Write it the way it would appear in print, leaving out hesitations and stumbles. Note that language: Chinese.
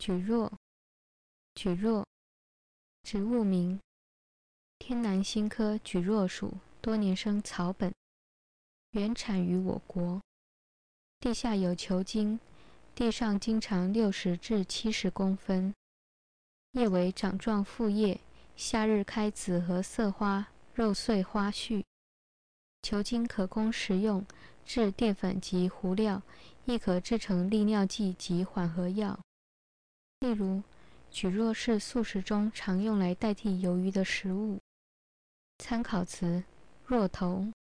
蒟蒻，蒟蒻，植物名，天南星科蒟蒻属多年生草本，原产于我国。地下有球茎，地上茎长60至70公分，叶为掌状复叶，夏日开紫褐色花，肉穗花序。球茎可供食用，制淀粉及糊料，亦可制成利尿剂及缓和药。例如，蒟蒻是素食中常用来代替鱿鱼的食物。参考词：蒻头。